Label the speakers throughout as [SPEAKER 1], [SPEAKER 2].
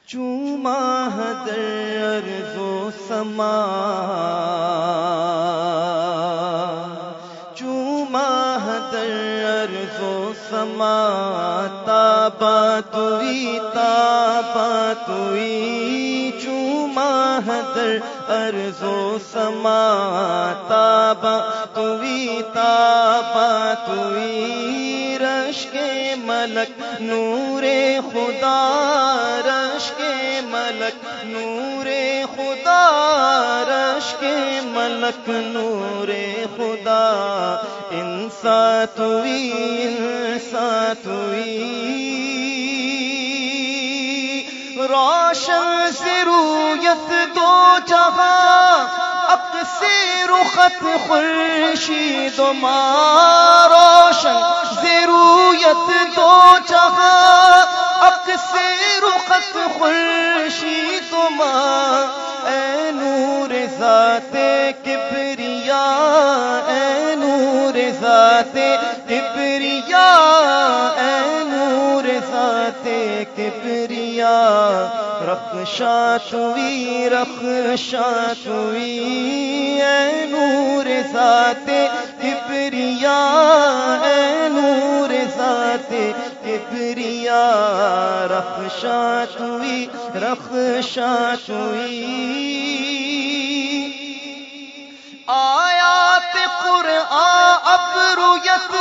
[SPEAKER 1] چوما در ارض و سما چوما در ارض و سما تابا توی چوما در ارض و سما تابا توی رش کے ملک نور خدا رش کے ملک نور خدا رش کے ملک نور خدا انسان توی روشن سے رویت دو جہاں اقصیر خط خورشید و ماں روشن سے رویت دو جہاں اقصیر خط خورشید و ماں اے نور ذات کبریا اے نور ذات کبریا اے نور ذات کبریا رخشا توی اے نور ذات کبریا اے نور ذات کبریا رخشا توی آیات قرآن اب رویت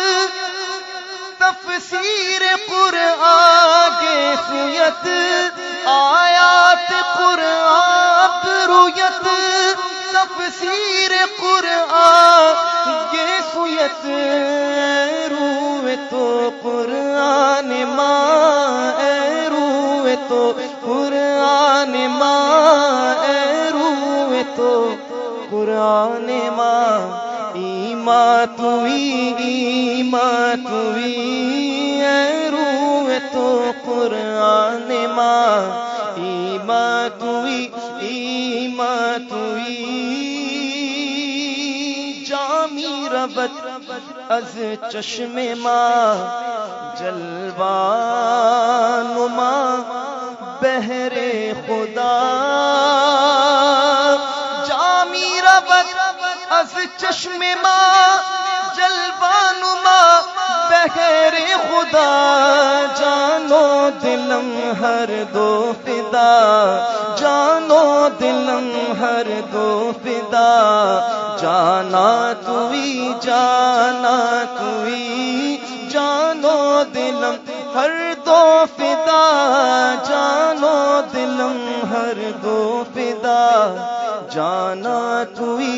[SPEAKER 1] تفسیر قرآن کے سویت آیات قرآن اب رویت تفسیر قرآن کے سویت روے تو قرآن ماں اے روے تو قرآن ماں اے روے تو قرآن ماں ایمان توی اے روے تو قرآن ماں ایمان توی جامی ربت از چشم ماں جلوان ماں بہر خدا جامی ربت از چشم ماں جلوان ماں بہر خدا جانو دلم ہر دو فدا جانو دلم ہر دو فدا جانا توی جانو دلم ہر دو فدا جانو دلم ہر دو فدا جانا توی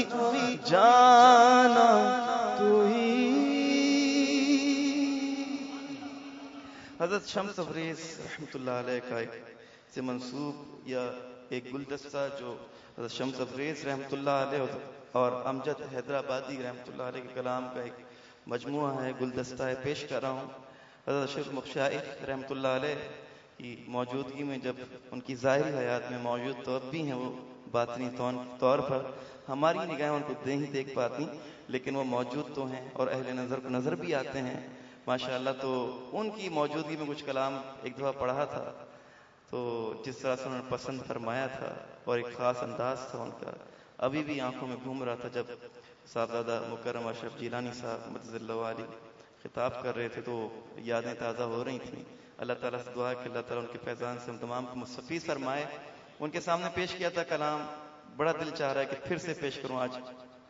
[SPEAKER 1] حضرت شمس تبریز رحمۃ اللہ علیہ کا ایک سے منسوب یا ایک گلدستہ جو حضرت شمس تبریز رحمۃ اللہ علیہ اور امجد حیدرآبادی رحمۃ اللہ علیہ کے کلام کا ایک مجموعہ ہے، گلدستہ ہے، پیش کر رہا ہوں۔ حضرت شیخ مشائخ رحمۃ اللہ علیہ کی موجودگی میں جب ان کی ظاہری حیات میں موجود تو اب بھی ہیں وہ باطنی طور پر ہماری نگاہیں ان کو نہیں دیکھ پاتی، لیکن وہ موجود تو ہیں اور اہل نظر کو نظر بھی آتے ہیں ماشاءاللہ۔ تو ان کی موجودگی میں کچھ کلام ایک دفعہ پڑھا تھا، تو جس طرح سے انہوں نے پسند فرمایا تھا اور ایک خاص انداز تھا ان کا، ابھی بھی آنکھوں میں گھوم رہا تھا جب صاحبزادہ مکرم اشرف جیلانی صاحب مدد اللہ علی خطاب کر رہے تھے، تو یادیں تازہ ہو رہی تھیں۔ اللہ تعالیٰ سے دعا کہ اللہ تعالیٰ ان کے فیضان سے ہم تمام کو مستفیض فرمائے۔ ان کے سامنے پیش کیا تھا کلام، بڑا دل چاہ رہا ہے کہ پھر سے پیش کروں آج۔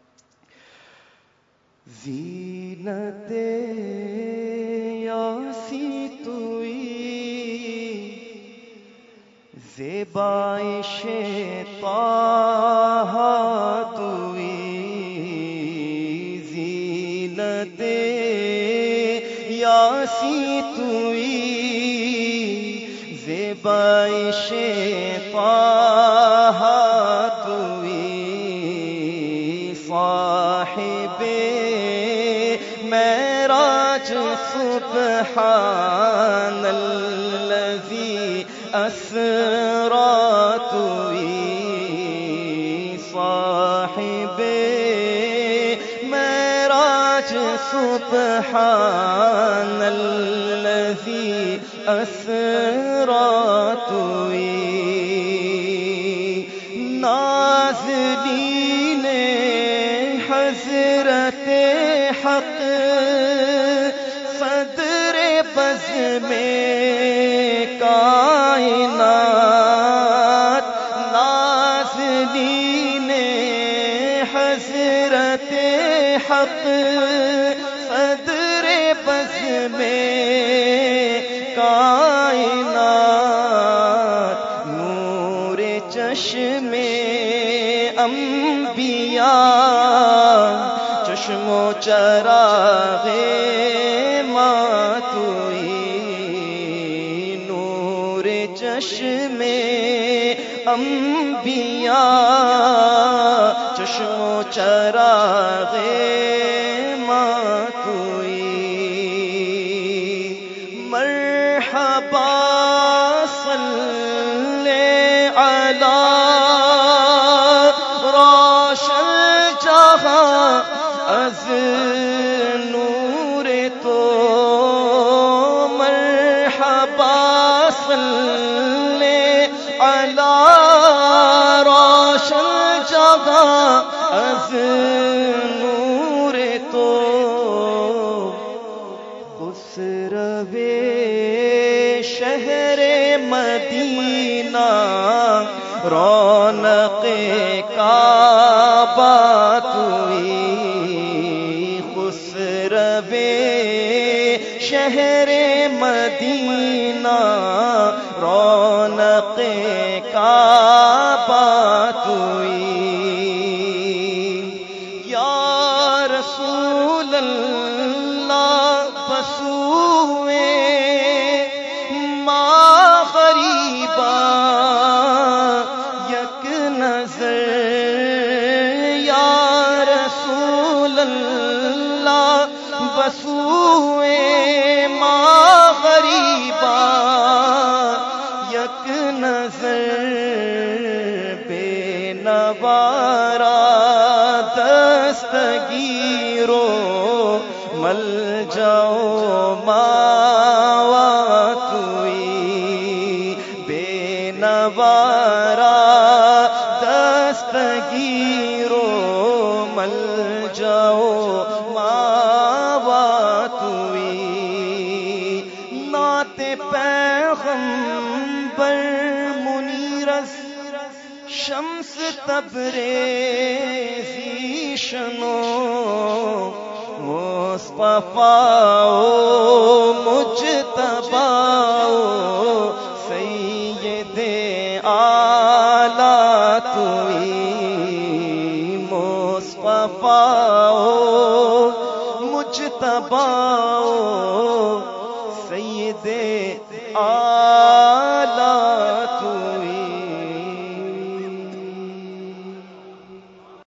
[SPEAKER 1] زینت یاسی توئی زیبائش طه توئی زینت یاسی توئی زیبائش طه توئی صاحب معراج سبحان الذی اسرا توئی صاحب معراج سبحان الذی اسرا توئی نازنین حضرت حق صدر بزم کائنات، نازنین حضرت حق صدر بزم کائنات، نور چشم انبیاء، چشم و چراغ ماتوئی، نور چشم انبیاء، چشم و چراغ ماتوئی، مرحبا صلی علی روشن جہاں از نور تو، مرحبا صلی علی روشن جہاں از نور تو، خسرو شہر مدینہ رونق کعبہ توئی، خسرو شہر مدینہ رونق کعبہ توئی، یا رسول اللہ بسوئے ما غریبا یک نظر، یا رسول اللہ بسوئے ما غریبا یک نظر، بے نوارا دستگیرو مل جاؤ ماوا توئی، بے نوارا دستگیرو مل جاؤ ماوا توئی، نعت پیغمبر منیرز شمس تبریزی شنو، مصطفیٰ مجتبیٰ سید اعلیٰ توئی، مصطفیٰ مجتبیٰ سید